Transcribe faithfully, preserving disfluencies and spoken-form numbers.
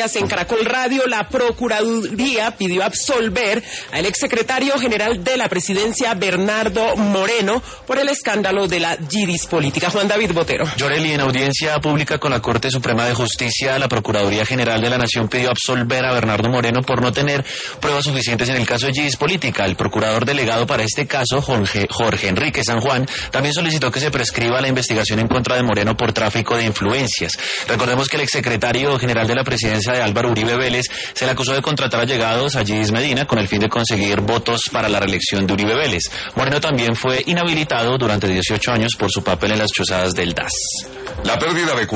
En Caracol Radio, la Procuraduría pidió absolver al exsecretario general de la Presidencia, Bernardo Moreno, por el escándalo de la yidis política. Juan David Botero. Yoreli, en audiencia pública con la Corte Suprema de Justicia, la Procuraduría General de la Nación pidió absolver a Bernardo Moreno por no tener pruebas suficientes en el caso de yidis política. El procurador delegado para este caso, Jorge, Jorge Enrique San Juan, también solicitó que se prescriba la investigación en contra de Moreno por tráfico de influencias. Recordemos que el exsecretario general de la Presidencia, de Álvaro Uribe Vélez, se le acusó de contratar allegados a Yidis Medina con el fin de conseguir votos para la reelección de Uribe Vélez. Moreno también fue inhabilitado durante dieciocho años por su papel en las chozadas del D A S. La pérdida de